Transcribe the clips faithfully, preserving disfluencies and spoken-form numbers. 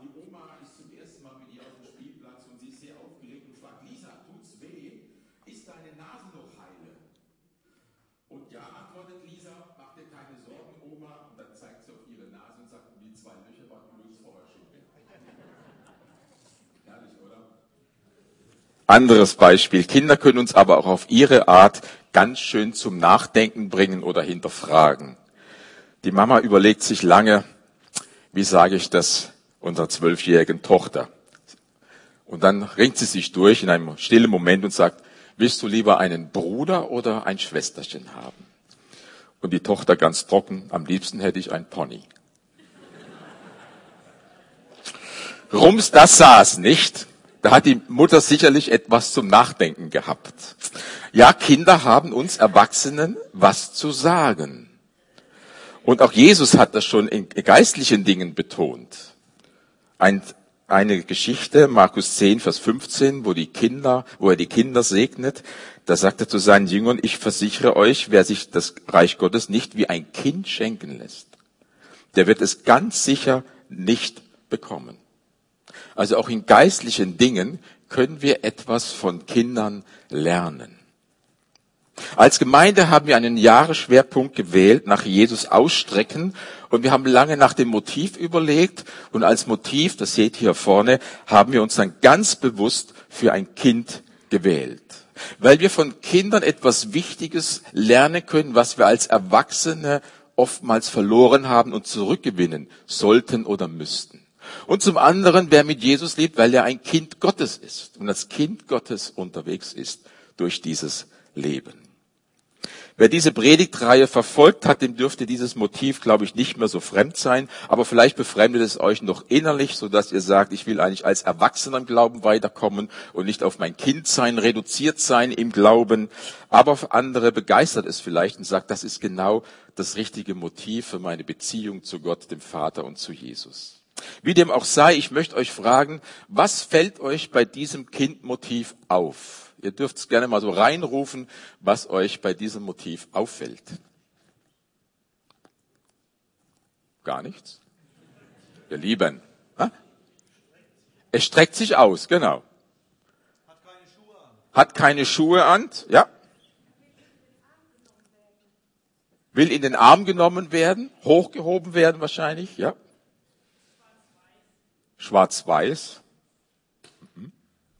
die Oma ist zum ersten Mal mit ihr auf dem Spielplatz und sie ist sehr aufgeregt und fragt, Lisa, tut's weh? Ist deine Nase noch heile? Und ja, antwortet Lisa, mach dir keine Sorgen, Oma. Und dann zeigt sie auf ihre Nase und sagt, die zwei Löcher waren übrigens vorher schon weg. Herrlich, oder? Anderes Beispiel. Kinder können uns aber auch auf ihre Art ganz schön zum Nachdenken bringen oder hinterfragen. Die Mama überlegt sich lange, wie sage ich das unserer zwölfjährigen Tochter? Und dann ringt sie sich durch in einem stillen Moment und sagt, willst du lieber einen Bruder oder ein Schwesterchen haben? Und die Tochter ganz trocken, am liebsten hätte ich ein Pony. Rums, das saß nicht. Da hat die Mutter sicherlich etwas zum Nachdenken gehabt. Ja, Kinder haben uns Erwachsenen was zu sagen. Und auch Jesus hat das schon in geistlichen Dingen betont. Ein, eine Geschichte, Markus zehn, Vers fünfzehn, wo die Kinder, wo er die Kinder segnet, da sagt er zu seinen Jüngern, ich versichere euch, wer sich das Reich Gottes nicht wie ein Kind schenken lässt, der wird es ganz sicher nicht bekommen. Also auch in geistlichen Dingen können wir etwas von Kindern lernen. Als Gemeinde haben wir einen Jahresschwerpunkt gewählt, nach Jesus ausstrecken, und wir haben lange nach dem Motiv überlegt, und als Motiv, das seht ihr hier vorne, haben wir uns dann ganz bewusst für ein Kind gewählt. Weil wir von Kindern etwas Wichtiges lernen können, was wir als Erwachsene oftmals verloren haben und zurückgewinnen sollten oder müssten. Und zum anderen, wer mit Jesus lebt, weil er ein Kind Gottes ist und als Kind Gottes unterwegs ist durch dieses Leben. Wer diese Predigtreihe verfolgt hat, dem dürfte dieses Motiv, glaube ich, nicht mehr so fremd sein. Aber vielleicht befremdet es euch noch innerlich, sodass ihr sagt, ich will eigentlich als Erwachsener im Glauben weiterkommen und nicht auf mein Kindsein reduziert sein im Glauben. Aber für andere begeistert es vielleicht und sagt, das ist genau das richtige Motiv für meine Beziehung zu Gott, dem Vater und zu Jesus. Wie dem auch sei, ich möchte euch fragen, was fällt euch bei diesem Kindmotiv auf? Ihr dürft es gerne mal so reinrufen, was euch bei diesem Motiv auffällt. Gar nichts? Ihr Lieben. Ha? Es streckt sich aus, genau. Hat keine Schuhe an. Hat keine Schuhe an, ja. Will in den Arm genommen werden, hochgehoben werden wahrscheinlich, ja. Schwarz-Weiß. Mhm.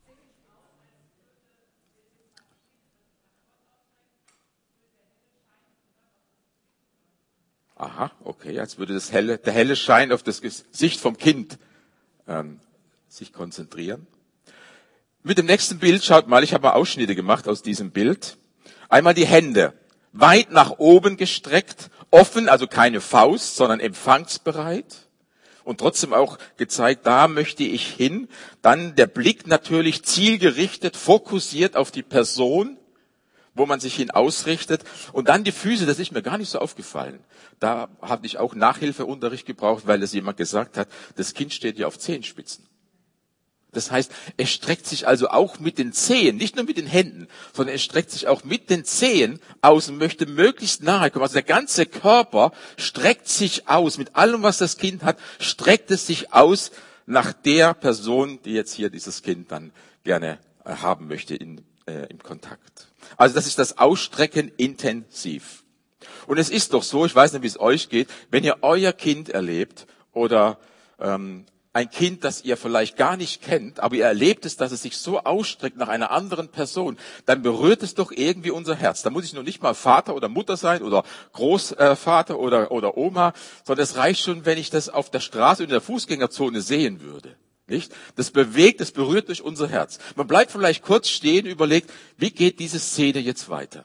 Aha, okay, als würde das helle, der helle Schein auf das Gesicht vom Kind ähm, sich konzentrieren. Mit dem nächsten Bild, schaut mal, ich habe mal Ausschnitte gemacht aus diesem Bild. Einmal die Hände, weit nach oben gestreckt, offen, also keine Faust, sondern empfangsbereit. Und trotzdem auch gezeigt, da möchte ich hin. Dann der Blick natürlich zielgerichtet, fokussiert auf die Person, wo man sich hin ausrichtet. Und dann die Füße, das ist mir gar nicht so aufgefallen. Da habe ich auch Nachhilfeunterricht gebraucht, weil es jemand gesagt hat, das Kind steht ja auf Zehenspitzen. Das heißt, es streckt sich also auch mit den Zehen, nicht nur mit den Händen, sondern es streckt sich auch mit den Zehen aus und möchte möglichst nahe kommen. Also der ganze Körper streckt sich aus. Mit allem, was das Kind hat, streckt es sich aus nach der Person, die jetzt hier dieses Kind dann gerne haben möchte in, äh, im Kontakt. Also das ist das Ausstrecken intensiv. Und es ist doch so, ich weiß nicht, wie es euch geht, wenn ihr euer Kind erlebt oder ähm, ein Kind, das ihr vielleicht gar nicht kennt, aber ihr erlebt es, dass es sich so ausstreckt nach einer anderen Person, dann berührt es doch irgendwie unser Herz. Da muss ich noch nicht mal Vater oder Mutter sein oder Großvater oder, oder Oma, sondern es reicht schon, wenn ich das auf der Straße in der Fußgängerzone sehen würde. Nicht? Das bewegt, das berührt durch unser Herz. Man bleibt vielleicht kurz stehen und überlegt, wie geht diese Szene jetzt weiter?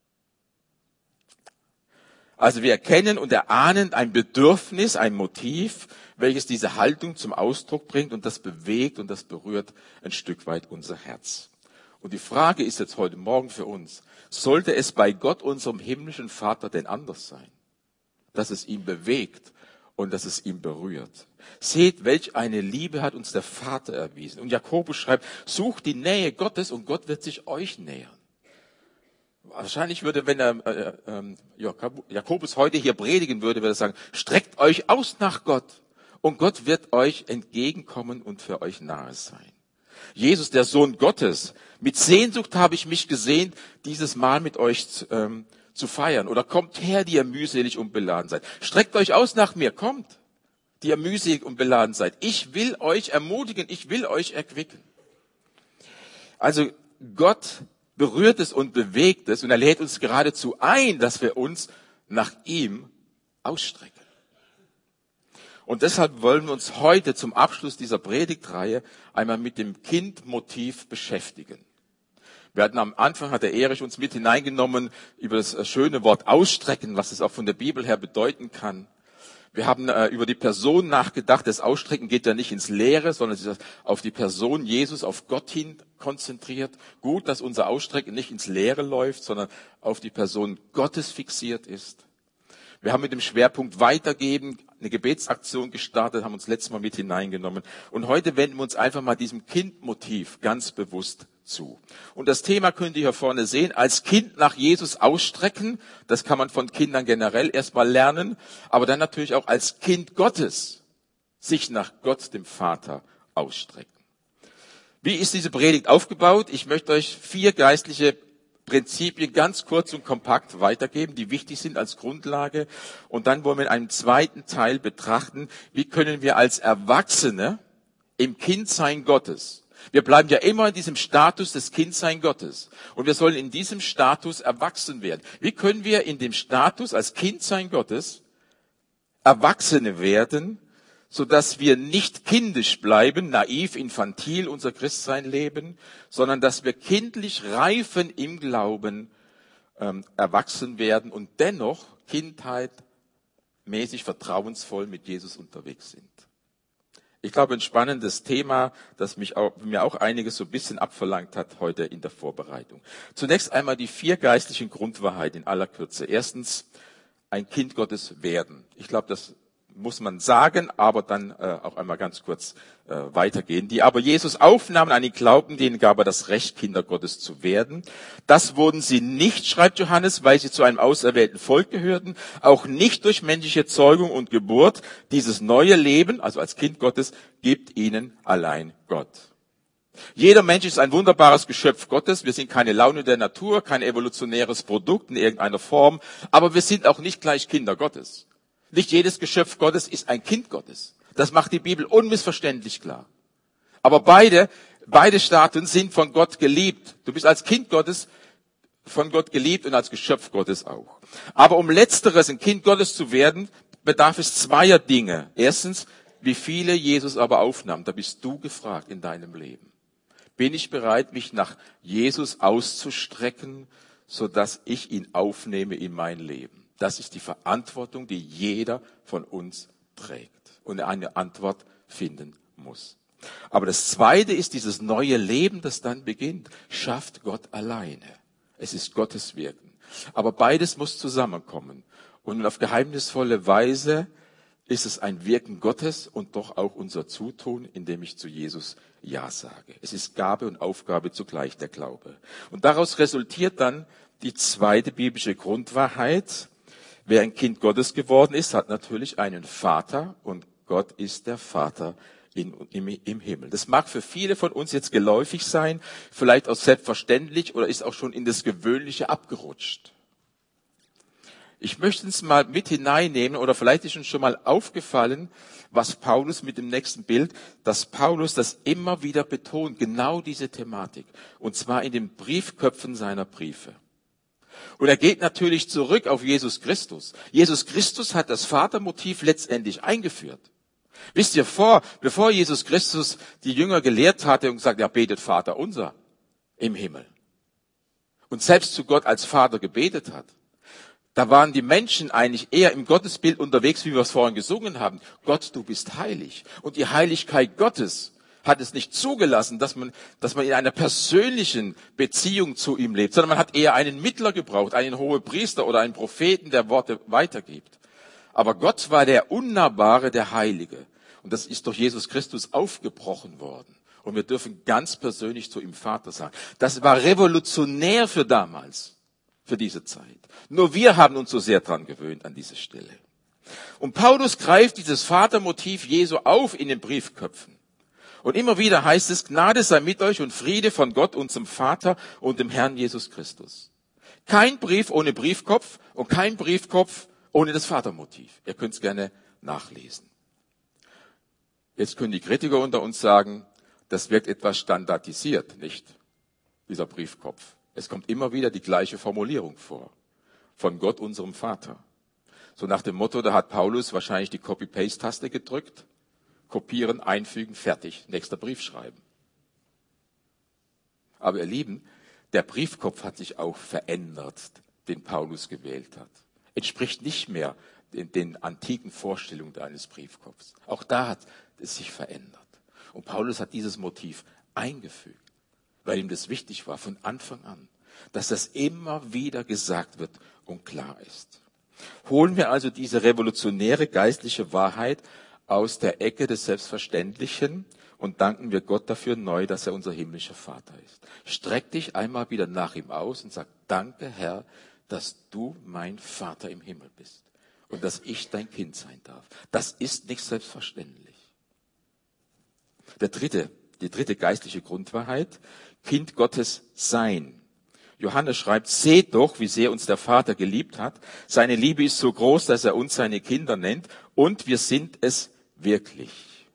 Also wir erkennen und erahnen ein Bedürfnis, ein Motiv, welches diese Haltung zum Ausdruck bringt, und das bewegt und das berührt ein Stück weit unser Herz. Und die Frage ist jetzt heute Morgen für uns, sollte es bei Gott, unserem himmlischen Vater, denn anders sein? Dass es ihn bewegt und dass es ihn berührt. Seht, welch eine Liebe hat uns der Vater erwiesen. Und Jakobus schreibt, sucht die Nähe Gottes und Gott wird sich euch nähern. Wahrscheinlich würde, wenn er, äh, äh, Jakobus heute hier predigen würde, würde er sagen, streckt euch aus nach Gott Und Gott wird euch entgegenkommen und für euch nahe sein. Jesus, der Sohn Gottes, mit Sehnsucht habe ich mich gesehnt, dieses Mahl mit euch ähm, zu feiern. Oder kommt her, die ihr mühselig und beladen seid. Streckt euch aus nach mir, kommt, die ihr mühselig und beladen seid. Ich will euch ermutigen, ich will euch erquicken. Also Gott berührt es und bewegt es und er lädt uns geradezu ein, dass wir uns nach ihm ausstrecken. Und deshalb wollen wir uns heute zum Abschluss dieser Predigtreihe einmal mit dem Kindmotiv beschäftigen. Wir hatten am Anfang, hat der Erich uns mit hineingenommen über das schöne Wort ausstrecken, was es auch von der Bibel her bedeuten kann. Wir haben äh, über die Person nachgedacht. Das Ausstrecken geht ja nicht ins Leere, sondern es ist auf die Person Jesus, auf Gott hin konzentriert. Gut, dass unser Ausstrecken nicht ins Leere läuft, sondern auf die Person Gottes fixiert ist. Wir haben mit dem Schwerpunkt Weitergeben eine Gebetsaktion gestartet, haben uns letztes Mal mit hineingenommen. Und heute wenden wir uns einfach mal diesem Kindmotiv ganz bewusst zu. Und das Thema könnt ihr hier vorne sehen, als Kind nach Jesus ausstrecken. Das kann man von Kindern generell erstmal lernen, aber dann natürlich auch als Kind Gottes sich nach Gott, dem Vater, ausstrecken. Wie ist diese Predigt aufgebaut? Ich möchte euch vier geistliche Prinzipien ganz kurz und kompakt weitergeben, die wichtig sind als Grundlage. Und dann wollen wir in einem zweiten Teil betrachten, wie können wir als Erwachsene im Kindsein Gottes, wir bleiben ja immer in diesem Status des Kindsein Gottes und wir sollen in diesem Status erwachsen werden. Wie können wir in dem Status als Kindsein Gottes Erwachsene werden, sodass wir nicht kindisch bleiben, naiv, infantil unser Christsein leben, sondern dass wir kindlich reifen im Glauben, ähm, erwachsen werden und dennoch kindheitmäßig vertrauensvoll mit Jesus unterwegs sind. Ich glaube, ein spannendes Thema, das mich auch, mir auch einiges so ein bisschen abverlangt hat heute in der Vorbereitung. Zunächst einmal die vier geistlichen Grundwahrheiten in aller Kürze. Erstens, ein Kind Gottes werden. Ich glaube, das muss man sagen, aber dann äh, auch einmal ganz kurz äh, weitergehen. Die aber Jesus aufnahmen an den Glauben, denen gab er das Recht, Kinder Gottes zu werden. Das wurden sie nicht, schreibt Johannes, weil sie zu einem auserwählten Volk gehörten, auch nicht durch menschliche Zeugung und Geburt. Dieses neue Leben, also als Kind Gottes, gibt ihnen allein Gott. Jeder Mensch ist ein wunderbares Geschöpf Gottes. Wir sind keine Laune der Natur, kein evolutionäres Produkt in irgendeiner Form, aber wir sind auch nicht gleich Kinder Gottes. Nicht jedes Geschöpf Gottes ist ein Kind Gottes. Das macht die Bibel unmissverständlich klar. Aber beide, beide Staaten sind von Gott geliebt. Du bist als Kind Gottes von Gott geliebt und als Geschöpf Gottes auch. Aber um Letzteres, ein Kind Gottes zu werden, bedarf es zweier Dinge. Erstens, wie viele Jesus aber aufnahm. Da bist du gefragt in deinem Leben. Bin ich bereit, mich nach Jesus auszustrecken, sodass ich ihn aufnehme in mein Leben? Das ist die Verantwortung, die jeder von uns trägt und eine Antwort finden muss. Aber das Zweite ist dieses neue Leben, das dann beginnt, schafft Gott alleine. Es ist Gottes Wirken. Aber beides muss zusammenkommen. Und auf geheimnisvolle Weise ist es ein Wirken Gottes und doch auch unser Zutun, indem ich zu Jesus Ja sage. Es ist Gabe und Aufgabe zugleich, der Glaube. Und daraus resultiert dann die zweite biblische Grundwahrheit. Wer ein Kind Gottes geworden ist, hat natürlich einen Vater und Gott ist der Vater in, im, im Himmel. Das mag für viele von uns jetzt geläufig sein, vielleicht auch selbstverständlich oder ist auch schon in das Gewöhnliche abgerutscht. Ich möchte uns mal mit hineinnehmen oder vielleicht ist uns schon mal aufgefallen, was Paulus mit dem nächsten Bild, dass Paulus das immer wieder betont, genau diese Thematik, und zwar in den Briefköpfen seiner Briefe. Und er geht natürlich zurück auf Jesus Christus. Jesus Christus hat das Vatermotiv letztendlich eingeführt. Wisst ihr, vor, bevor Jesus Christus die Jünger gelehrt hatte und gesagt, ja, betet Vater unser im Himmel. Und selbst zu Gott als Vater gebetet hat. Da waren die Menschen eigentlich eher im Gottesbild unterwegs, wie wir es vorhin gesungen haben. Gott, du bist heilig. Und die Heiligkeit Gottes hat es nicht zugelassen, dass man, dass man in einer persönlichen Beziehung zu ihm lebt, sondern man hat eher einen Mittler gebraucht, einen Hohepriester oder einen Propheten, der Worte weitergibt. Aber Gott war der Unnahbare, der Heilige. Und das ist durch Jesus Christus aufgebrochen worden. Und wir dürfen ganz persönlich zu ihm Vater sagen. Das war revolutionär für damals, für diese Zeit. Nur wir haben uns so sehr dran gewöhnt an diese Stelle. Und Paulus greift dieses Vatermotiv Jesu auf in den Briefköpfen. Und immer wieder heißt es, Gnade sei mit euch und Friede von Gott, unserem Vater und dem Herrn Jesus Christus. Kein Brief ohne Briefkopf und kein Briefkopf ohne das Vatermotiv. Ihr könnt es gerne nachlesen. Jetzt können die Kritiker unter uns sagen, das wirkt etwas standardisiert, nicht? Dieser Briefkopf. Es kommt immer wieder die gleiche Formulierung vor. Von Gott, unserem Vater. So nach dem Motto, da hat Paulus wahrscheinlich die Copy-Paste-Taste gedrückt. Kopieren, einfügen, fertig. Nächster Brief schreiben. Aber ihr Lieben, der Briefkopf hat sich auch verändert, den Paulus gewählt hat. Entspricht nicht mehr den, den antiken Vorstellungen eines Briefkopfs. Auch da hat es sich verändert. Und Paulus hat dieses Motiv eingefügt, weil ihm das wichtig war von Anfang an, dass das immer wieder gesagt wird und klar ist. Holen wir also diese revolutionäre geistliche Wahrheit aus der Ecke des Selbstverständlichen und danken wir Gott dafür neu, dass er unser himmlischer Vater ist. Streck dich einmal wieder nach ihm aus und sag, danke Herr, dass du mein Vater im Himmel bist und dass ich dein Kind sein darf. Das ist nicht selbstverständlich. Der dritte, die dritte geistliche Grundwahrheit, Kind Gottes sein. Johannes schreibt, seht doch, wie sehr uns der Vater geliebt hat. Seine Liebe ist so groß, dass er uns seine Kinder nennt und wir sind es wirklich.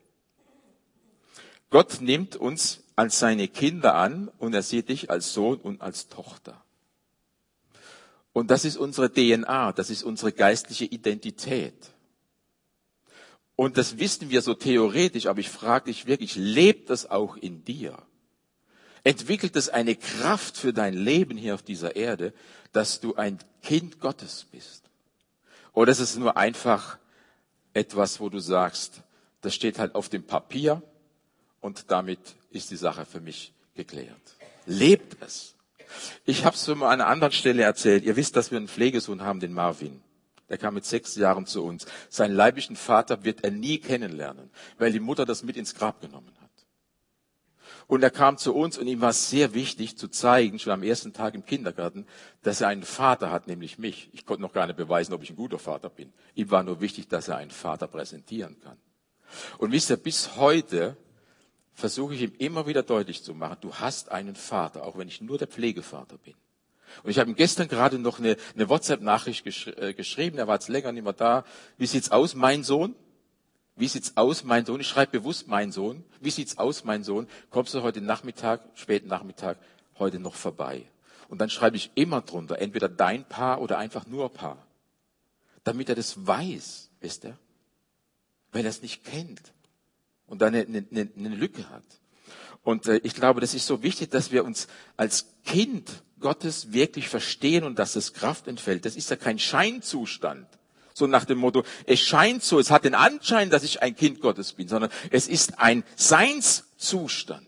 Gott nimmt uns als seine Kinder an und er sieht dich als Sohn und als Tochter. Und das ist unsere D N A, das ist unsere geistliche Identität. Und das wissen wir so theoretisch, aber ich frage dich wirklich, lebt das auch in dir? Entwickelt es eine Kraft für dein Leben hier auf dieser Erde, dass du ein Kind Gottes bist? Oder ist es nur einfach etwas, wo du sagst, das steht halt auf dem Papier und damit ist die Sache für mich geklärt? Lebt es? Ich habe es mal an einer anderen Stelle erzählt. Ihr wisst, dass wir einen Pflegesohn haben, den Marvin. Der kam mit sechs Jahren zu uns. Seinen leiblichen Vater wird er nie kennenlernen, weil die Mutter das mit ins Grab genommen hat. Und er kam zu uns und ihm war es sehr wichtig zu zeigen, schon am ersten Tag im Kindergarten, dass er einen Vater hat, nämlich mich. Ich konnte noch gar nicht beweisen, ob ich ein guter Vater bin. Ihm war nur wichtig, dass er einen Vater präsentieren kann. Und wisst ihr, bis heute versuche ich ihm immer wieder deutlich zu machen, du hast einen Vater, auch wenn ich nur der Pflegevater bin. Und ich habe ihm gestern gerade noch eine, eine WhatsApp-Nachricht gesch- äh, geschrieben, er war jetzt länger nicht mehr da. Wie sieht's aus, mein Sohn? Wie sieht's aus, mein Sohn? Ich schreibe bewusst mein Sohn. Wie sieht's aus, mein Sohn? Kommst du heute Nachmittag, späten Nachmittag, heute noch vorbei? Und dann schreibe ich immer drunter, entweder dein Paar oder einfach nur Paar. Damit er das weiß, wisst ihr? Weil er es nicht kennt. Und dann eine, eine, eine Lücke hat. Und äh, ich glaube, das ist so wichtig, dass wir uns als Kind Gottes wirklich verstehen und dass es Kraft entfällt. Das ist ja kein Scheinzustand. So nach dem Motto, es scheint so, es hat den Anschein, dass ich ein Kind Gottes bin, sondern es ist ein Seinszustand.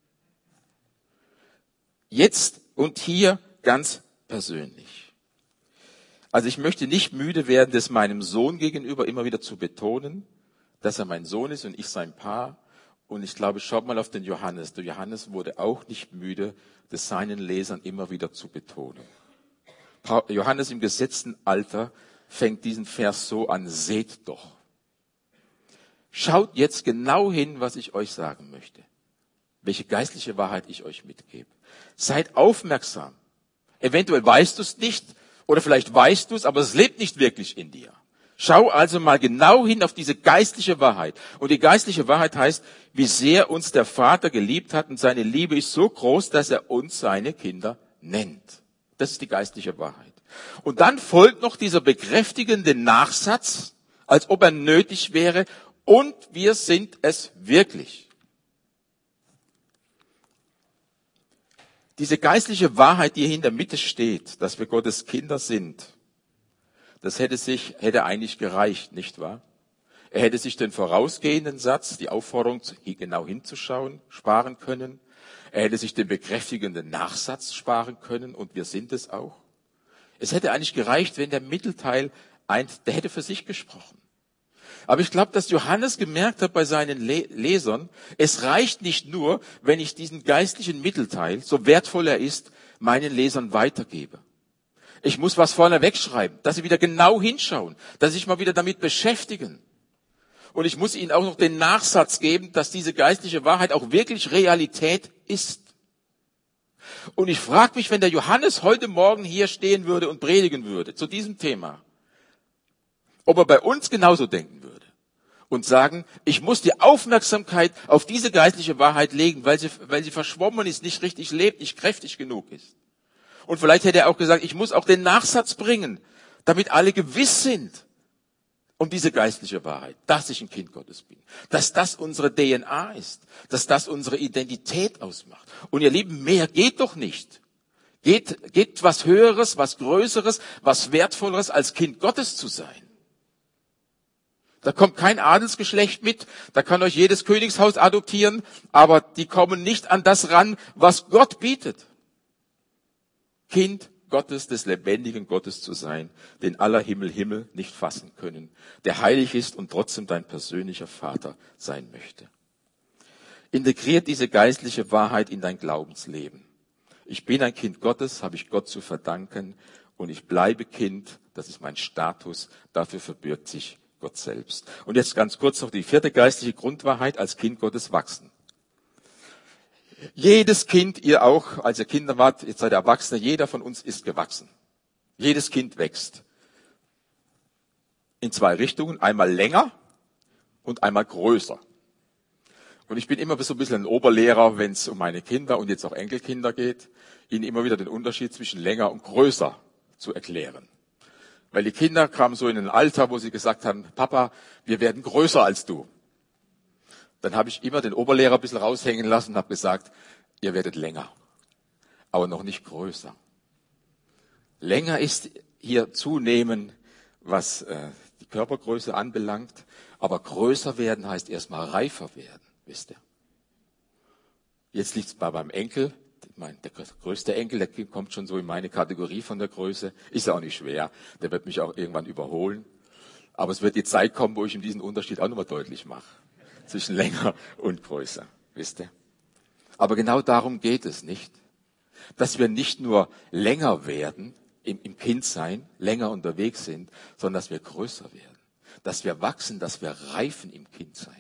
Jetzt und hier ganz persönlich. Also ich möchte nicht müde werden, das meinem Sohn gegenüber immer wieder zu betonen, dass er mein Sohn ist und ich sein Paar. Und ich glaube, schaut mal auf den Johannes. Der Johannes wurde auch nicht müde, das seinen Lesern immer wieder zu betonen. Johannes im gesetzten Alter fängt diesen Vers so an, seht doch. Schaut jetzt genau hin, was ich euch sagen möchte. Welche geistliche Wahrheit ich euch mitgebe. Seid aufmerksam. Eventuell weißt du es nicht oder vielleicht weißt du es, aber es lebt nicht wirklich in dir. Schau also mal genau hin auf diese geistliche Wahrheit. Und die geistliche Wahrheit heißt, wie sehr uns der Vater geliebt hat und seine Liebe ist so groß, dass er uns seine Kinder nennt. Das ist die geistliche Wahrheit. Und dann folgt noch dieser bekräftigende Nachsatz, als ob er nötig wäre, und wir sind es wirklich. Diese geistliche Wahrheit, die hier in der Mitte steht, dass wir Gottes Kinder sind, das hätte sich, hätte eigentlich gereicht, nicht wahr? Er hätte sich den vorausgehenden Satz, die Aufforderung, genau hinzuschauen, sparen können. Er hätte sich den bekräftigenden Nachsatz sparen können, und wir sind es auch. Es hätte eigentlich gereicht, wenn der Mittelteil, ein, der hätte für sich gesprochen. Aber ich glaube, dass Johannes gemerkt hat bei seinen Le- Lesern, es reicht nicht nur, wenn ich diesen geistlichen Mittelteil, so wertvoll er ist, meinen Lesern weitergebe. Ich muss was vorne wegschreiben, dass sie wieder genau hinschauen, dass sie sich mal wieder damit beschäftigen. Und ich muss ihnen auch noch den Nachsatz geben, dass diese geistliche Wahrheit auch wirklich Realität ist. Und ich frage mich, wenn der Johannes heute Morgen hier stehen würde und predigen würde zu diesem Thema, ob er bei uns genauso denken würde und sagen, ich muss die Aufmerksamkeit auf diese geistliche Wahrheit legen, weil sie, weil sie verschwommen ist, nicht richtig lebt, nicht kräftig genug ist. Und vielleicht hätte er auch gesagt, ich muss auch den Nachsatz bringen, damit alle gewiss sind um diese geistliche Wahrheit, dass ich ein Kind Gottes bin, dass das unsere D N A ist, dass das unsere Identität ausmacht. Und ihr Lieben, mehr geht doch nicht. Geht, geht was Höheres, was Größeres, was Wertvolleres als Kind Gottes zu sein. Da kommt kein Adelsgeschlecht mit, da kann euch jedes Königshaus adoptieren, aber die kommen nicht an das ran, was Gott bietet. Kind Gottes, des lebendigen Gottes zu sein, den aller Himmel Himmel nicht fassen können, der heilig ist und trotzdem dein persönlicher Vater sein möchte. Integriert diese geistliche Wahrheit in dein Glaubensleben. Ich bin ein Kind Gottes, habe ich Gott zu verdanken und ich bleibe Kind, das ist mein Status, dafür verbirgt sich Gott selbst. Und jetzt ganz kurz noch die vierte geistliche Grundwahrheit, als Kind Gottes wachsen. Jedes Kind, ihr auch, als ihr Kinder wart, jetzt seid ihr Erwachsene, jeder von uns ist gewachsen. Jedes Kind wächst. In zwei Richtungen, einmal länger und einmal größer. Und ich bin immer so ein bisschen ein Oberlehrer, wenn es um meine Kinder und jetzt auch Enkelkinder geht, ihnen immer wieder den Unterschied zwischen länger und größer zu erklären. Weil die Kinder kamen so in ein Alter, wo sie gesagt haben, Papa, wir werden größer als du. Dann habe ich immer den Oberlehrer ein bisschen raushängen lassen und habe gesagt, ihr werdet länger, aber noch nicht größer. Länger ist hier zunehmen, was äh, die Körpergröße anbelangt, aber größer werden heißt erstmal reifer werden, wisst ihr. Jetzt liegt es bei meinem Enkel, mein, der größte Enkel, der kommt schon so in meine Kategorie von der Größe, ist ja auch nicht schwer, der wird mich auch irgendwann überholen. Aber es wird die Zeit kommen, wo ich ihm diesen Unterschied auch nochmal deutlich mache. Zwischen länger und größer, wisst ihr? Aber genau darum geht es nicht. Dass wir nicht nur länger werden im, im Kindsein, länger unterwegs sind, sondern dass wir größer werden. Dass wir wachsen, dass wir reifen im Kindsein.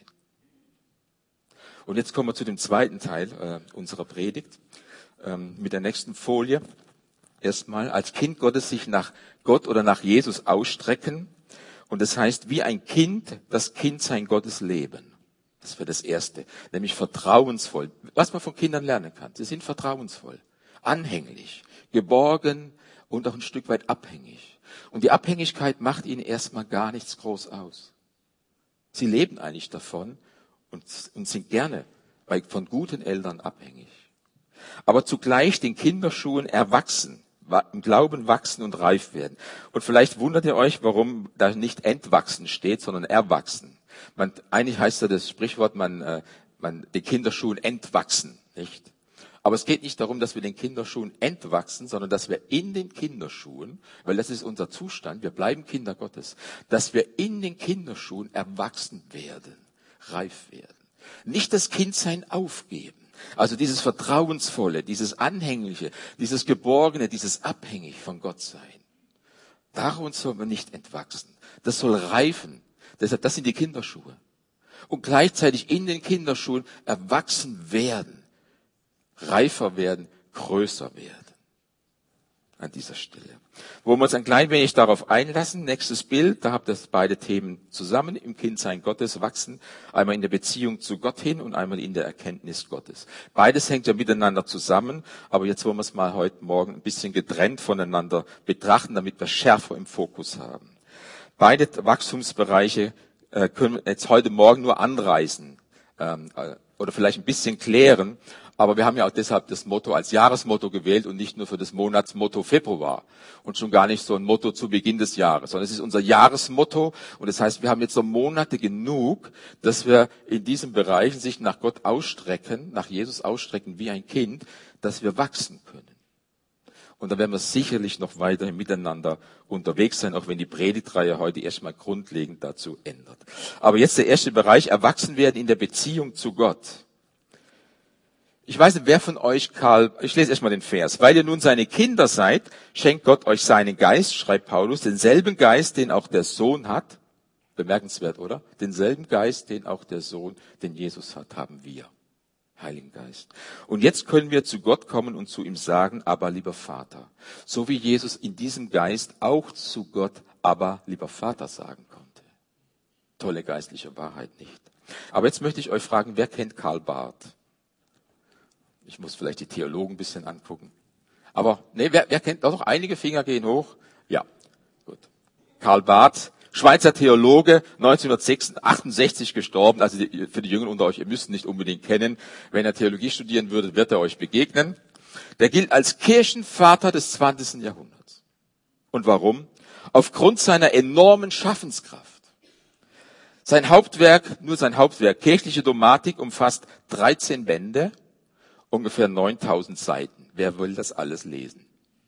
Und jetzt kommen wir zu dem zweiten Teil äh, unserer Predigt. Ähm, mit der nächsten Folie. Erstmal, als Kind Gottes sich nach Gott oder nach Jesus ausstrecken. Und das heißt, wie ein Kind das Kindsein Gottes leben. Das wäre das Erste, nämlich vertrauensvoll. Was man von Kindern lernen kann. Sie sind vertrauensvoll, anhänglich, geborgen und auch ein Stück weit abhängig. Und die Abhängigkeit macht ihnen erstmal gar nichts groß aus. Sie leben eigentlich davon und, und sind gerne bei, von guten Eltern abhängig. Aber zugleich den Kinderschuhen erwachsen, im Glauben wachsen und reif werden. Und vielleicht wundert ihr euch, warum da nicht entwachsen steht, sondern erwachsen. Man, eigentlich heißt ja das Sprichwort, man, äh, man den Kinderschuhen entwachsen, nicht? Aber es geht nicht darum, dass wir den Kinderschuhen entwachsen, sondern dass wir in den Kinderschuhen, weil das ist unser Zustand, wir bleiben Kinder Gottes, dass wir in den Kinderschuhen erwachsen werden, reif werden. Nicht das Kindsein aufgeben. Also dieses Vertrauensvolle, dieses Anhängliche, dieses Geborgene, dieses abhängig von Gott sein. Darum soll man nicht entwachsen. Das soll reifen. Deshalb, das sind die Kinderschuhe. Und gleichzeitig in den Kinderschuhen erwachsen werden, reifer werden, größer werden. An dieser Stelle. Wo wir uns ein klein wenig darauf einlassen. Nächstes Bild, da habt ihr beide Themen zusammen im Kindsein Gottes wachsen. Einmal in der Beziehung zu Gott hin und einmal in der Erkenntnis Gottes. Beides hängt ja miteinander zusammen, aber jetzt wollen wir es mal heute Morgen ein bisschen getrennt voneinander betrachten, damit wir schärfer im Fokus haben. Beide Wachstumsbereiche äh, können wir jetzt heute Morgen nur anreißen ähm, äh, oder vielleicht ein bisschen klären. Aber wir haben ja auch deshalb das Motto als Jahresmotto gewählt und nicht nur für das Monatsmotto Februar und schon gar nicht so ein Motto zu Beginn des Jahres, sondern es ist unser Jahresmotto und das heißt, wir haben jetzt so Monate genug, dass wir in diesen Bereichen sich nach Gott ausstrecken, nach Jesus ausstrecken wie ein Kind, dass wir wachsen können. Und da werden wir sicherlich noch weiterhin miteinander unterwegs sein, auch wenn die Predigtreihe heute erstmal grundlegend dazu ändert. Aber jetzt der erste Bereich, erwachsen werden in der Beziehung zu Gott. Ich weiß nicht, wer von euch, Karl, ich lese erstmal den Vers. Weil ihr nun seine Kinder seid, schenkt Gott euch seinen Geist, schreibt Paulus, denselben Geist, den auch der Sohn hat. Bemerkenswert, oder? Denselben Geist, den auch der Sohn, den Jesus hat, haben wir. Heiligen Geist. Und jetzt können wir zu Gott kommen und zu ihm sagen, aber lieber Vater. So wie Jesus in diesem Geist auch zu Gott, aber lieber Vater sagen konnte. Tolle geistliche Wahrheit, nicht? Aber jetzt möchte ich euch fragen, wer kennt Karl Barth? Ich muss vielleicht die Theologen ein bisschen angucken. Aber, nee, wer, wer kennt, doch einige Finger gehen hoch. Ja, gut. Karl Barth, Schweizer Theologe, neunzehnhundertachtundsechzig gestorben. Also die, für die Jüngeren unter euch, ihr müsst ihn nicht unbedingt kennen. Wenn er Theologie studieren würde, wird er euch begegnen. Der gilt als Kirchenvater des zwanzigsten Jahrhunderts. Und warum? Aufgrund seiner enormen Schaffenskraft. Sein Hauptwerk, nur sein Hauptwerk, Kirchliche Dogmatik, umfasst dreizehn Bände, ungefähr neuntausend Seiten. Wer will das alles lesen?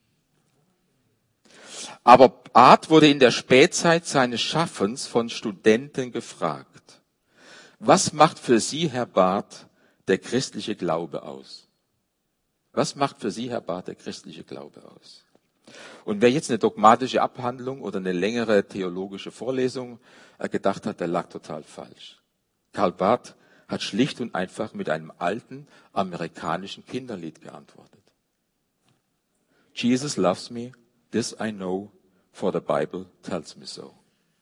Aber Barth wurde in der Spätzeit seines Schaffens von Studenten gefragt: Was macht für Sie, Herr Barth, der christliche Glaube aus? Was macht für Sie, Herr Barth, der christliche Glaube aus? Und wer jetzt eine dogmatische Abhandlung oder eine längere theologische Vorlesung gedacht hat, der lag total falsch. Karl Barth hat schlicht und einfach mit einem alten amerikanischen Kinderlied geantwortet. Jesus loves me, this I know, for the Bible tells me so.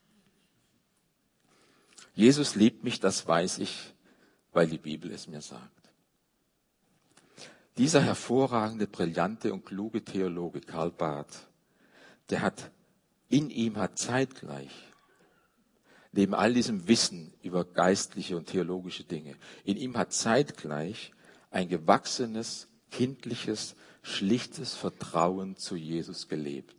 Jesus liebt mich, das weiß ich, weil die Bibel es mir sagt. Dieser hervorragende, brillante und kluge Theologe Karl Barth, der hat, in ihm hat zeitgleich, neben all diesem Wissen über geistliche und theologische Dinge, in ihm hat zeitgleich ein gewachsenes, kindliches, schlichtes Vertrauen zu Jesus gelebt.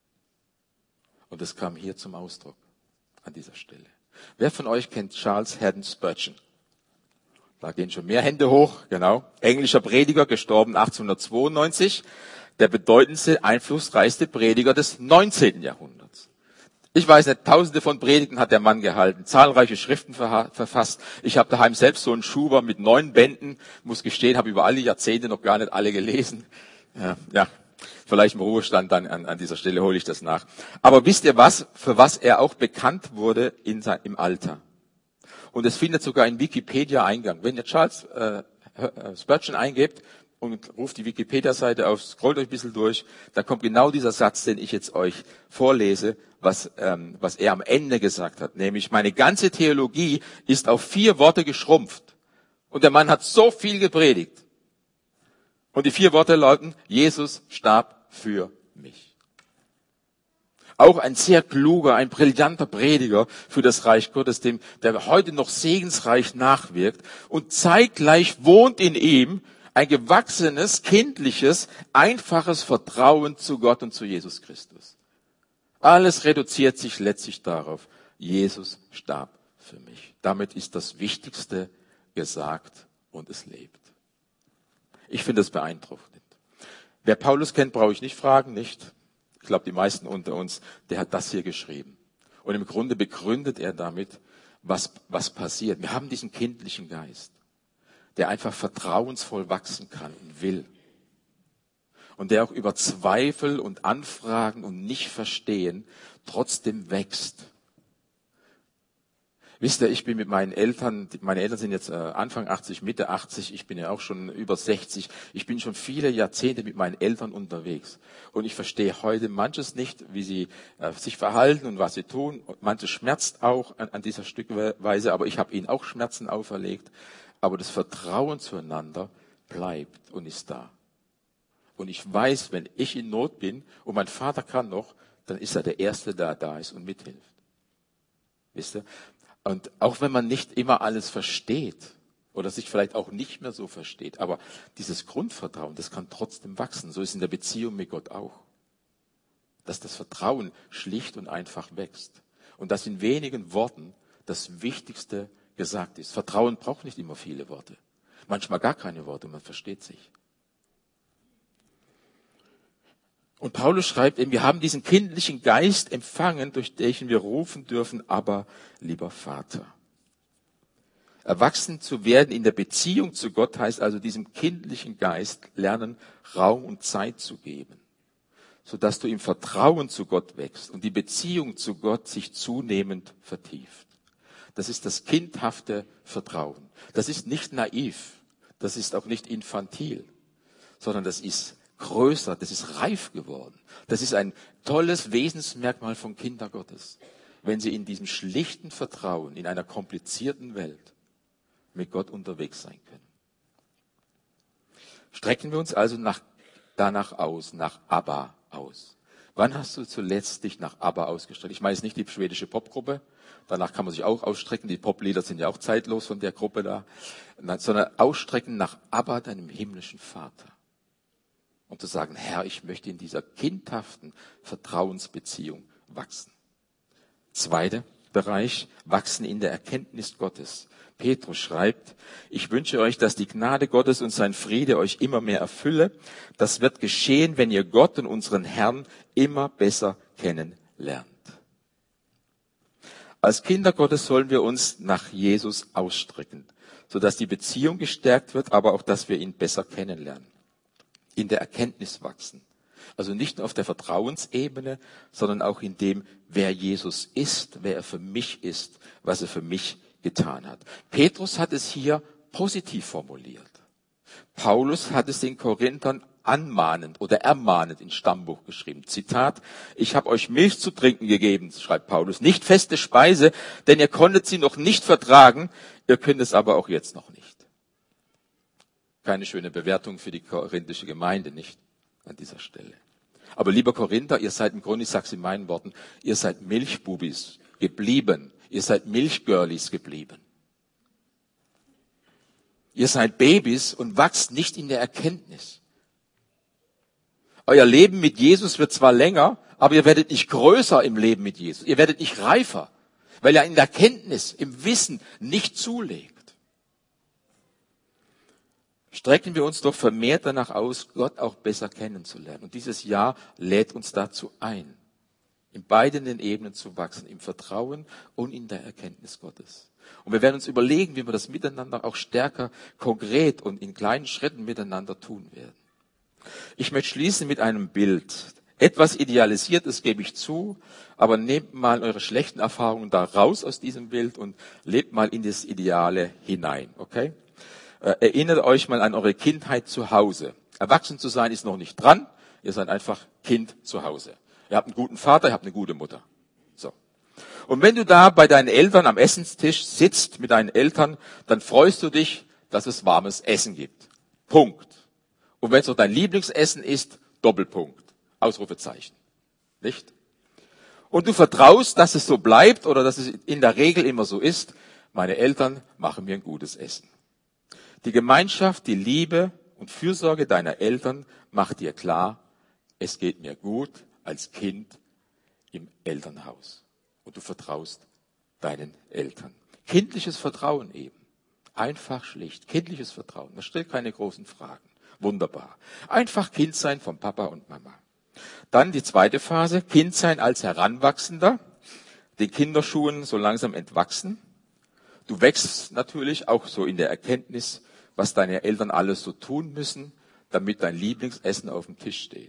Und das kam hier zum Ausdruck, an dieser Stelle. Wer von euch kennt Charles Haddon Spurgeon? Da gehen schon mehr Hände hoch, genau. Englischer Prediger, gestorben achtzehnhundertzweiundneunzig. Der bedeutendste, einflussreichste Prediger des neunzehnten Jahrhunderts. Ich weiß nicht, tausende von Predigten hat der Mann gehalten, zahlreiche Schriften verfasst. Ich habe daheim selbst so einen Schuber mit neun Bänden, muss gestehen, habe über alle Jahrzehnte noch gar nicht alle gelesen. Ja, ja. Vielleicht im Ruhestand dann an, an dieser Stelle hole ich das nach. Aber wisst ihr was, für was er auch bekannt wurde in sein, im Alter? Und es findet sogar in Wikipedia Eingang. Wenn ihr Charles äh, Spurgeon eingebt und ruft die Wikipedia-Seite auf, scrollt euch ein bisschen durch, da kommt genau dieser Satz, den ich jetzt euch vorlese, was, ähm, was er am Ende gesagt hat. Nämlich, meine ganze Theologie ist auf vier Worte geschrumpft. Und der Mann hat so viel gepredigt. Und die vier Worte lauten, Jesus starb für mich. Auch ein sehr kluger, ein brillanter Prediger für das Reich Gottes, dem, der heute noch segensreich nachwirkt. Und zeitgleich wohnt in ihm ein gewachsenes, kindliches, einfaches Vertrauen zu Gott und zu Jesus Christus. Alles reduziert sich letztlich darauf, Jesus starb für mich. Damit ist das Wichtigste gesagt und es lebt. Ich finde es beeindruckend. Wer Paulus kennt, brauche ich nicht fragen, nicht? Ich glaube, die meisten unter uns, der hat das hier geschrieben. Und im Grunde begründet er damit, was, was passiert. Wir haben diesen kindlichen Geist, der einfach vertrauensvoll wachsen kann und will. Und der auch über Zweifel und Anfragen und Nicht-Verstehen trotzdem wächst. Wisst ihr, ich bin mit meinen Eltern, meine Eltern sind jetzt Anfang achtzig, Mitte achtzig, ich bin ja auch schon über sechzig. Ich bin schon viele Jahrzehnte mit meinen Eltern unterwegs. Und ich verstehe heute manches nicht, wie sie äh, sich verhalten und was sie tun. Und manches schmerzt auch an, an dieser Stückweise, aber ich habe ihnen auch Schmerzen auferlegt. Aber das Vertrauen zueinander bleibt und ist da. Und ich weiß, wenn ich in Not bin und mein Vater kann noch, dann ist er der Erste, der da ist und mithilft. Wisst ihr? Und auch wenn man nicht immer alles versteht oder sich vielleicht auch nicht mehr so versteht, aber dieses Grundvertrauen, das kann trotzdem wachsen. So ist in der Beziehung mit Gott auch. Dass das Vertrauen schlicht und einfach wächst. Und dass in wenigen Worten das Wichtigste gesagt ist. Vertrauen braucht nicht immer viele Worte. Manchmal gar keine Worte, man versteht sich. Und Paulus schreibt eben, wir haben diesen kindlichen Geist empfangen, durch den wir rufen dürfen, aber lieber Vater. Erwachsen zu werden in der Beziehung zu Gott heißt also diesem kindlichen Geist lernen, Raum und Zeit zu geben, sodass du im Vertrauen zu Gott wächst und die Beziehung zu Gott sich zunehmend vertieft. Das ist das kindhafte Vertrauen. Das ist nicht naiv, das ist auch nicht infantil, sondern das ist größer, das ist reif geworden. Das ist ein tolles Wesensmerkmal von Kindern Gottes, wenn sie in diesem schlichten Vertrauen in einer komplizierten Welt mit Gott unterwegs sein können. Strecken wir uns also nach, danach aus, nach Abba aus. Wann hast du zuletzt dich nach Abba ausgestreckt? Ich meine jetzt nicht die schwedische Popgruppe, danach kann man sich auch ausstrecken, die Poplieder sind ja auch zeitlos von der Gruppe da, sondern ausstrecken nach Abba, deinem himmlischen Vater. Und zu sagen, Herr, ich möchte in dieser kindhaften Vertrauensbeziehung wachsen. Zweiter Bereich, wachsen in der Erkenntnis Gottes. Petrus schreibt, ich wünsche euch, dass die Gnade Gottes und sein Friede euch immer mehr erfülle. Das wird geschehen, wenn ihr Gott und unseren Herrn immer besser kennenlernt. Als Kinder Gottes sollen wir uns nach Jesus ausstrecken, sodass die Beziehung gestärkt wird, aber auch, dass wir ihn besser kennenlernen. In der Erkenntnis wachsen. Also nicht nur auf der Vertrauensebene, sondern auch in dem, wer Jesus ist, wer er für mich ist, was er für mich getan hat. Petrus hat es hier positiv formuliert. Paulus hat es den Korinthern anmahnend oder ermahnend ins Stammbuch geschrieben. Zitat, ich habe euch Milch zu trinken gegeben, schreibt Paulus, nicht feste Speise, denn ihr konntet sie noch nicht vertragen, ihr könnt es aber auch jetzt noch nicht. Keine schöne Bewertung für die korinthische Gemeinde, nicht an dieser Stelle. Aber lieber Korinther, ihr seid im Grunde, ich sage es in meinen Worten, ihr seid Milchbubis geblieben. Ihr seid Milchgirlies geblieben. Ihr seid Babys und wachst nicht in der Erkenntnis. Euer Leben mit Jesus wird zwar länger, aber ihr werdet nicht größer im Leben mit Jesus. Ihr werdet nicht reifer, weil ihr in der Erkenntnis, im Wissen nicht zulegt. Strecken wir uns doch vermehrt danach aus, Gott auch besser kennenzulernen. Und dieses Jahr lädt uns dazu ein, in beiden Ebenen zu wachsen, im Vertrauen und in der Erkenntnis Gottes. Und wir werden uns überlegen, wie wir das miteinander auch stärker, konkret und in kleinen Schritten miteinander tun werden. Ich möchte schließen mit einem Bild. Etwas idealisiertes gebe ich zu, aber nehmt mal eure schlechten Erfahrungen da raus aus diesem Bild und lebt mal in das Ideale hinein, okay? Erinnert euch mal an eure Kindheit zu Hause. Erwachsen zu sein ist noch nicht dran. Ihr seid einfach Kind zu Hause. Ihr habt einen guten Vater, ihr habt eine gute Mutter. So. Und wenn du da bei deinen Eltern am Essenstisch sitzt mit deinen Eltern, dann freust du dich, dass es warmes Essen gibt. Punkt. Und wenn es noch dein Lieblingsessen ist, Doppelpunkt. Ausrufezeichen. Nicht? Und du vertraust, dass es so bleibt oder dass es in der Regel immer so ist. Meine Eltern machen mir ein gutes Essen. Die Gemeinschaft, die Liebe und Fürsorge deiner Eltern macht dir klar, es geht mir gut als Kind im Elternhaus. Und du vertraust deinen Eltern. Kindliches Vertrauen eben. Einfach schlicht. Kindliches Vertrauen. Man stellt keine großen Fragen. Wunderbar. Einfach Kind sein von Papa und Mama. Dann die zweite Phase. Kind sein als Heranwachsender. Den Kinderschuhen so langsam entwachsen. Du wächst natürlich auch so in der Erkenntnis, was deine Eltern alles so tun müssen, damit dein Lieblingsessen auf dem Tisch steht.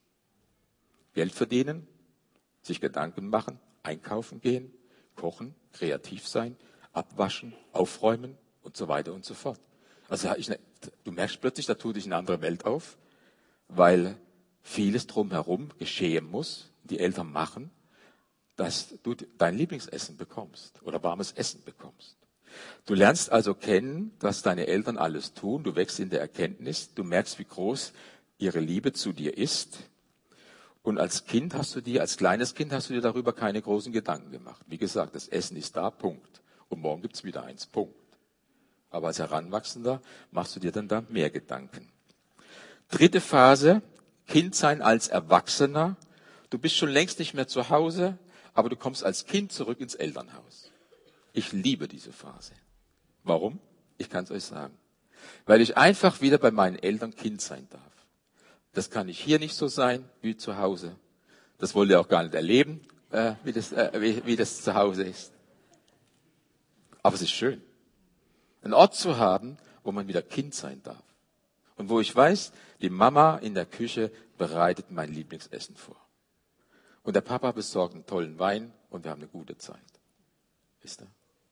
Geld verdienen, sich Gedanken machen, einkaufen gehen, kochen, kreativ sein, abwaschen, aufräumen und so weiter und so fort. Also ich, du merkst plötzlich, da tut dich eine andere Welt auf, weil vieles drumherum geschehen muss, die Eltern machen, dass du dein Lieblingsessen bekommst oder warmes Essen bekommst. Du lernst also kennen, was deine Eltern alles tun. Du wächst in der Erkenntnis. Du merkst, wie groß ihre Liebe zu dir ist. Und als Kind hast du dir, als kleines Kind hast du dir darüber keine großen Gedanken gemacht. Wie gesagt, das Essen ist da, Punkt. Und morgen gibt's wieder eins, Punkt. Aber als Heranwachsender machst du dir dann da mehr Gedanken. Dritte Phase, Kind sein als Erwachsener. Du bist schon längst nicht mehr zu Hause, aber du kommst als Kind zurück ins Elternhaus. Ich liebe diese Phase. Warum? Ich kann es euch sagen. Weil ich einfach wieder bei meinen Eltern Kind sein darf. Das kann ich hier nicht so sein wie zu Hause. Das wollt ihr auch gar nicht erleben, äh, wie, das, äh, wie, wie das zu Hause ist. Aber es ist schön. Einen Ort zu haben, wo man wieder Kind sein darf. Und wo ich weiß, die Mama in der Küche bereitet mein Lieblingsessen vor. Und der Papa besorgt einen tollen Wein und wir haben eine gute Zeit. Wisst ihr?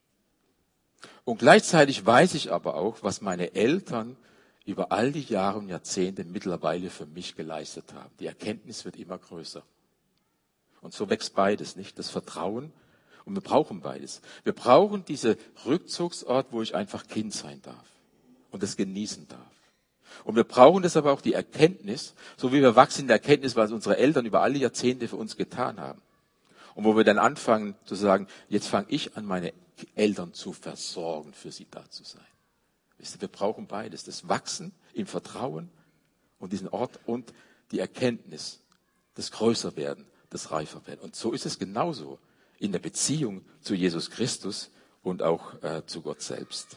Und gleichzeitig weiß ich aber auch, was meine Eltern über all die Jahre und Jahrzehnte mittlerweile für mich geleistet haben. Die Erkenntnis wird immer größer. Und so wächst beides, nicht? Das Vertrauen. Und wir brauchen beides. Wir brauchen diesen Rückzugsort, wo ich einfach Kind sein darf und das genießen darf. Und wir brauchen das aber auch die Erkenntnis, so wie wir wachsen in der Erkenntnis, was unsere Eltern über alle Jahrzehnte für uns getan haben. Und wo wir dann anfangen zu sagen, jetzt fange ich an, meine Eltern zu versorgen, für sie da zu sein. Wisst ihr, wir brauchen beides. Das Wachsen im Vertrauen und diesen Ort und die Erkenntnis, das Größerwerden, das Reiferwerden. Und so ist es genauso in der Beziehung zu Jesus Christus und auch äh, zu Gott selbst.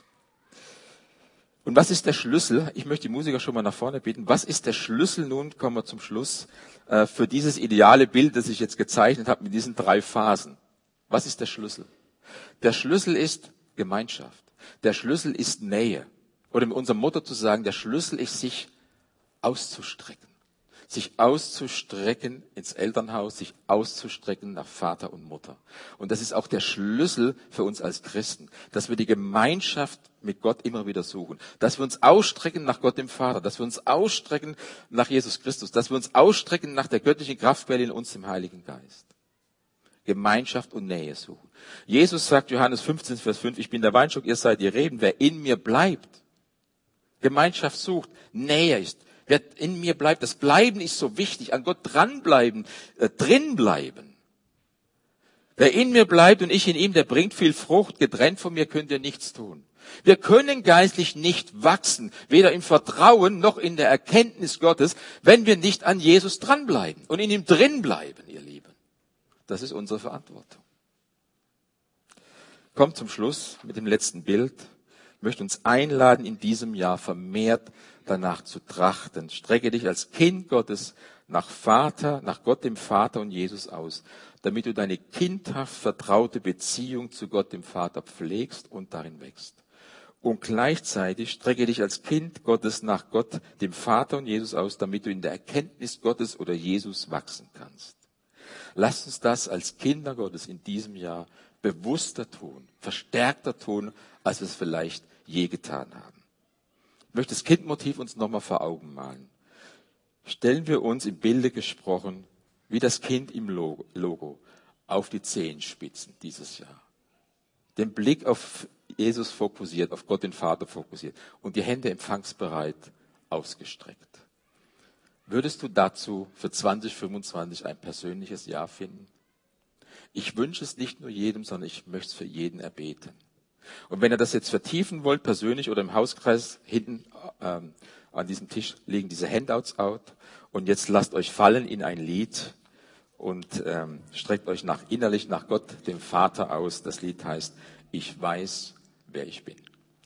Und was ist der Schlüssel? Ich möchte die Musiker schon mal nach vorne bitten. Was ist der Schlüssel, nun kommen wir zum Schluss, äh, für dieses ideale Bild, das ich jetzt gezeichnet habe mit diesen drei Phasen? Was ist der Schlüssel? Der Schlüssel ist Gemeinschaft. Der Schlüssel ist Nähe. Oder mit unserem Motto zu sagen, der Schlüssel ist, sich auszustrecken. Sich auszustrecken ins Elternhaus, sich auszustrecken nach Vater und Mutter. Und das ist auch der Schlüssel für uns als Christen, dass wir die Gemeinschaft mit Gott immer wieder suchen. Dass wir uns ausstrecken nach Gott dem Vater, dass wir uns ausstrecken nach Jesus Christus, dass wir uns ausstrecken nach der göttlichen Kraftquelle in uns, dem Heiligen Geist. Gemeinschaft und Nähe suchen. Jesus sagt, Johannes fünfzehn, Vers fünf, ich bin der Weinstock, ihr seid die Reben. Wer in mir bleibt, Gemeinschaft sucht, Nähe ist. Wer in mir bleibt, das Bleiben ist so wichtig, an Gott dranbleiben, äh, drinbleiben. Wer in mir bleibt und ich in ihm, der bringt viel Frucht, getrennt von mir könnt ihr nichts tun. Wir können geistlich nicht wachsen, weder im Vertrauen noch in der Erkenntnis Gottes, wenn wir nicht an Jesus dranbleiben und in ihm drinbleiben, ihr Lieben. Das ist unsere Verantwortung. Kommt zum Schluss mit dem letzten Bild. Ich möchte uns einladen, in diesem Jahr vermehrt danach zu trachten. Strecke dich als Kind Gottes nach Vater, nach Gott dem Vater und Jesus aus, damit du deine kindhaft vertraute Beziehung zu Gott dem Vater pflegst und darin wächst. Und gleichzeitig strecke dich als Kind Gottes nach Gott dem Vater und Jesus aus, damit du in der Erkenntnis Gottes oder Jesus wachsen kannst. Lasst uns das als Kinder Gottes in diesem Jahr bewusster tun, verstärkter tun, als wir es vielleicht je getan haben. Ich möchte das Kindmotiv uns nochmal vor Augen malen. Stellen wir uns im Bilde gesprochen, wie das Kind im Logo, auf die Zehenspitzen dieses Jahr. Den Blick auf Jesus fokussiert, auf Gott den Vater fokussiert und die Hände empfangsbereit ausgestreckt. Würdest du dazu für zwanzig fünfundzwanzig ein persönliches Ja finden? Ich wünsche es nicht nur jedem, sondern ich möchte es für jeden erbeten. Und wenn ihr das jetzt vertiefen wollt, persönlich oder im Hauskreis, hinten ähm, an diesem Tisch liegen diese Handouts out. Und jetzt lasst euch fallen in ein Lied und ähm, streckt euch nach innerlich nach Gott, dem Vater aus. Das Lied heißt, ich weiß, wer ich bin.